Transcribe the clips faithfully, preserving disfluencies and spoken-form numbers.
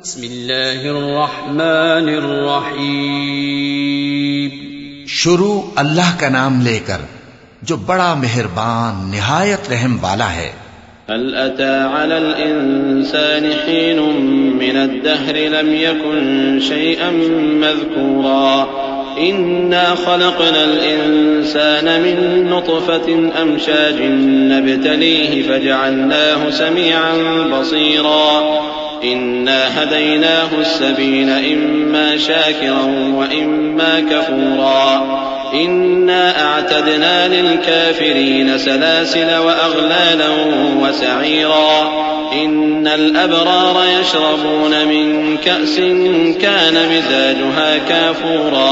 बिस्मिल्लाहिर्रहमानिर्रहीम। शुरू अल्लाह का नाम लेकर जो बड़ा मेहरबान निहायत रहम वाला है। हल अता अलल इंसानि हीनुम मिनद्दहरि लम यकुन शैअन मज़कूरा इन्ना खलक़नल इंसान मिन नुत्फ़तिन अमशाजिन नब्तलीहि फजअलनाहु समीअन बसीरा इन्ना हदैनाहु अस्सबील इम्मा शाकिरन व इम्मा कफूरा इन्ना अअतदना लिलकाफिरीन सलासिल व अग़लालन व सईरा इन्नल अबरार यशरबून मिन कअसिन कान मिज़ाजुहा काफूरा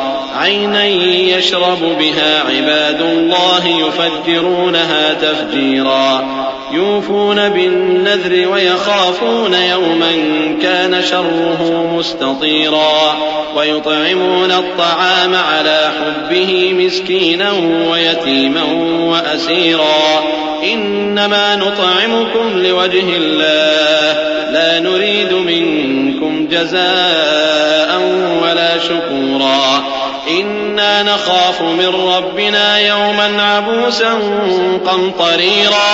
ऐनन यशरबु बिहा इबादुल्लाहि युफ़ज्जिरूनहा तफ़्जीरा यूफ़ून बिन्नज़्रि व यख़ाफ़ून यौमन कान शर्रुहु मुस्ततीरा व युत्इमून अत्तआम अला हुब्बिहि मिस्कीनन व यतीमन व असीरा इन्नमा नुत्इमुकुम लिवज्हिल्लाह ला नुरीदु मिनकुम जज़ाअन वला शुकूरा इन्ना नख़ाफ़ु मिन रब्बिना यौमन अबूसन क़मतरीरा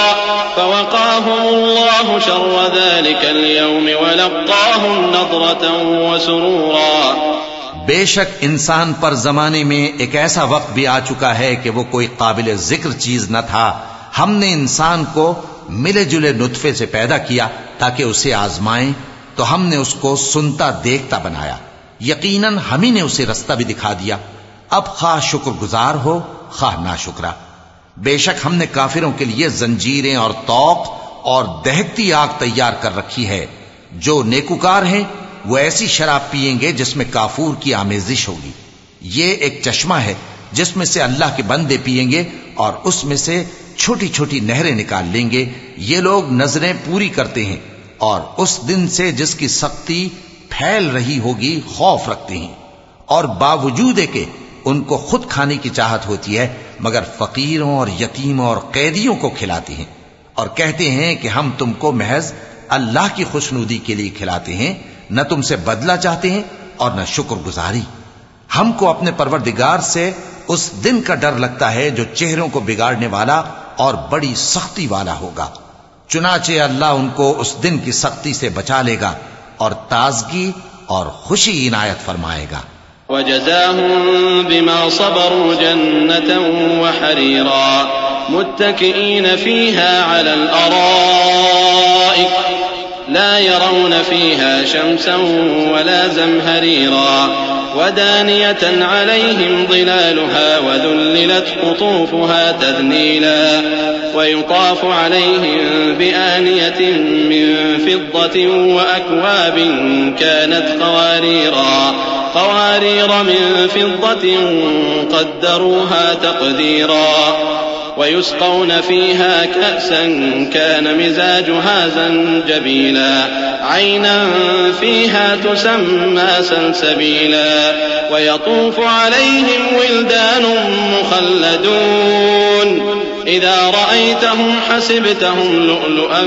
फ़वक़ाहुमुल्लाहु शर्र ज़ालिकल यौम व लक़्क़ाहुम नज़रतन व सुरूरा। बेशक इंसान पर जमाने में एक ऐसा वक्त भी आ चुका है कि वो कोई काबिल जिक्र चीज न था। हमने इंसान को मिले जुले नुत्फे से पैदा किया ताकि उसे आजमाएं, तो हमने उसको सुनता देखता बनाया। यकीनन हम ही ने उसे रास्ता भी दिखा दिया। अब खा शुक्रगुजार हो खा नाशुक्रा। बेशक हमने काफिरों के लिए जंजीरें और तौक और दहकती आग तैयार कर रखी है। जो नेकुकार हैं वो ऐसी शराब पिएंगे जिसमें काफूर की आमेजिश होगी। ये एक चश्मा है जिसमें से अल्लाह के बंदे पिएंगे और उसमें से छोटी छोटी नहरें निकाल लेंगे। ये लोग नजरें पूरी करते हैं और उस दिन से जिसकी सख्ती फैल रही होगी खौफ रखते हैं, और बावजूद के उनको खुद खाने की चाहत होती है मगर फकीरों और यतीमों और कैदियों को खिलाते हैं, और कहते हैं कि हम तुमको महज अल्लाह की खुशनुदी के लिए खिलाते हैं, न तुमसे बदला चाहते हैं और न शुक्रगुजारी। हमको अपने परवरदिगार से उस दिन का डर लगता है जो चेहरों को बिगाड़ने वाला और बड़ी सख्ती वाला होगा। चुनाचे अल्लाह उनको उस दिन की सख्ती से बचा लेगा और ताजगी और खुशी इनायत फरमाएगा। वजज़ाहुम बिमा सबरू जन्नतन व हरीरा मुत्तकिईन फीहा अलल अराइक ला यरौन फीहा शम्सन वला ज़महरीरा वदानियतन अलैहिम ज़िलालुहा वज़ुल्लिलत क़ुतूफ़ुहा तज़लीला वयुताफ़ु अलैहिम बिआनियतिन मिन फ़िद्दतिन व अक्वाबिन कानत क़वारीरा क़वारीर मिन फ़िद्दतिन क़द्दरूहा तक़दीरा वयुस्क़ौन फ़ीहा कअसन कान मिज़ाजुहा ज़ंजबीला ऐनन फ़ीहा तुसम्मा सलसबीला वयतूफ़ु अलैहिम विल्दानुन मुख़ल्लदून इज़ा रअयतहुम हसिबतहुम लुअलुअन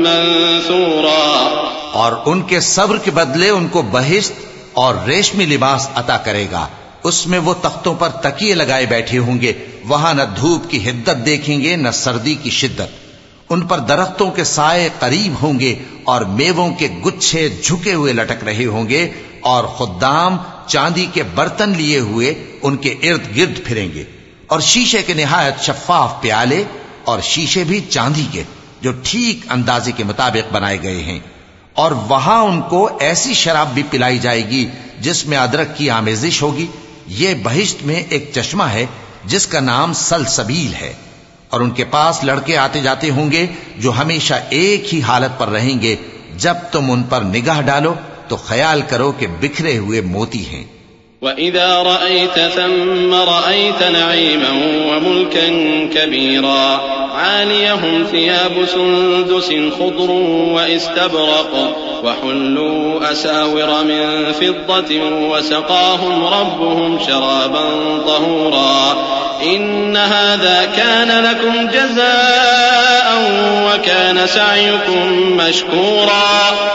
मंसूरा। और उनके सब्र के बदले उनको बहिश्त और रेशमी लिबास अता करेगा। उसमें वो तख्तों पर तकिए लगाए बैठे होंगे। वहां न धूप की हिद्दत देखेंगे न सर्दी की शिद्दत। उन पर दरख्तों के साए करीब होंगे और मेवों के गुच्छे झुके हुए लटक रहे होंगे, और खुद्दाम चांदी के बर्तन लिए हुए उनके इर्द गिर्द फिरेंगे, और शीशे के निहायत शफाफ प्याले और शीशे भी चांदी के जो ठीक अंदाजे के मुताबिक बनाए गए हैं। और वहां उनको ऐसी शराब भी पिलाई जाएगी जिसमें अदरक की आमेजिश होगी। ये बहिश्त में एक चश्मा है जिसका नाम सलसबील है, और उनके पास लड़के आते जाते होंगे जो हमेशा एक ही हालत पर रहेंगे। जब तुम उन पर निगाह डालो तो ख्याल करो कि बिखरे हुए मोती हैं। वइज़ा रअयत थम्म रअयत नईमन व मुल्कन कबीरा आलियहुम थियाबु सुंदुसिन खुद्रुन व इस्तबरक़ व हुल्लू असाविर मिन फिद्दतिन व सक़ाहुम रब्बुहुम शराबन तहूरा इन्न हाज़ा कान लकुम जज़ाअन व कान सअयुकुम मशकूरा।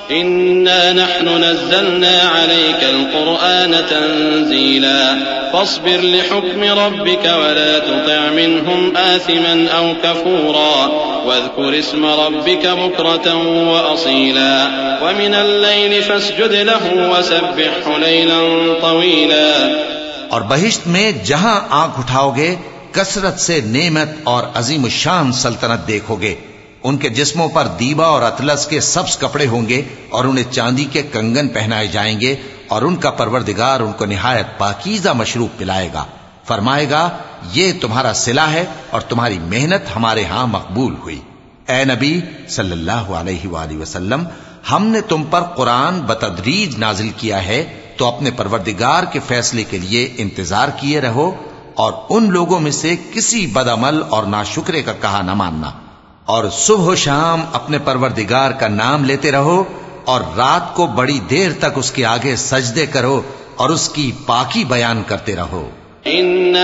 इन्ना नहनु नज़्ज़लना अलैकल कुरआन तंज़ीला फस्बिर लिहुक्मि रब्बिका वला तुति' मिनहुम आसिमन औ कफूरा वज़्कुर इस्म रब्बिका बुक्रतन व असीला व मिनल लैलि फस्जुद लहु वसब्बिहु लैलन तवीला। और बहिश्त में जहां आंख उठाओगे कसरत से नेमत और अजीम शान सल्तनत देखोगे। उनके जिस्मों पर दीबा और अतलस के सब्ज कपड़े होंगे और उन्हें चांदी के कंगन पहनाए जाएंगे और उनका परवरदिगार उनको निहायत पाकीज़ा मशरूब पिलाएगा। फरमाएगा, ये तुम्हारा सिला है और तुम्हारी मेहनत हमारे यहां मकबूल हुई। ए नबी सल्लल्लाहु अलैहि वसल्लम, हमने तुम पर कुरान बतदरीज नाजिल किया है, तो अपने परवरदिगार के फैसले के लिए इंतजार किए रहो और उन लोगों में से किसी बदअमल और नाशुक्रे का कहा न मानना। और सुबह शाम अपने परवरदिगार का नाम लेते रहो और रात को बड़ी देर तक उसके आगे सजदे करो और उसकी पाकी बयान करते रहो। इन्न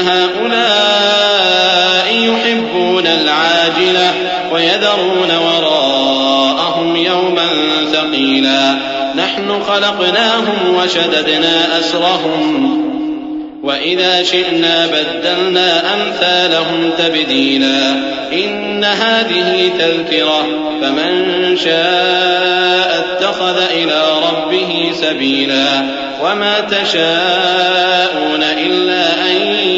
हाउलाई युहिब्बूनल आजिला व यदरून वराअहुम यौमन सक़ीला नहनु खलक़नाहुम व शददना अस्रहुम व इज़ा शिअना बद्दलना अम्सालहुम तब्दीला इन्न हाज़िही तज़किरा फमन शाअ इत्तख़ज़ इला रब्बिही सबीला वमा तशाऊन इल्ला अन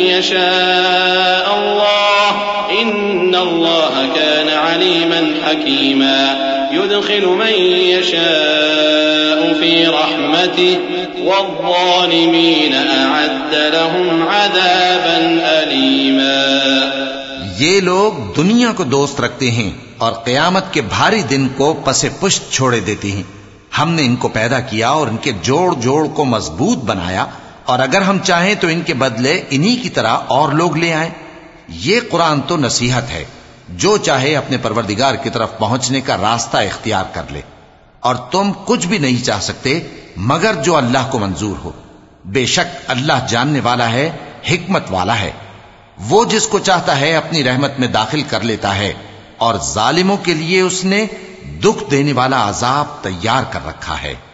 यशाअ अल्लाह इन्नल्लाह कान अलीमन हकीमा युदखिलु मन यशाअ फी रहमतिही वज़्ज़ालिमीन अअद्द लहुम अज़ाबन अलीमा। ये लोग दुनिया को दोस्त रखते हैं और क़यामत के भारी दिन को पसे पुष्ट छोड़े देते हैं। हमने इनको पैदा किया और इनके जोड़ जोड़ को मजबूत बनाया और अगर हम चाहें तो इनके बदले इन्हीं की तरह और लोग ले आए। ये कुरान तो नसीहत है, जो चाहे अपने परवरदिगार की तरफ पहुंचने का रास्ता इख्तियार कर ले और तुम कुछ भी नहीं चाह सकते मगर जो अल्लाह को मंजूर हो। बेशक अल्लाह जानने वाला है, हिकमत वाला है। वो जिसको चाहता है अपनी रहमत में दाखिल कर लेता है और जालिमों के लिए उसने दुख देने वाला अजाब तैयार कर रखा है।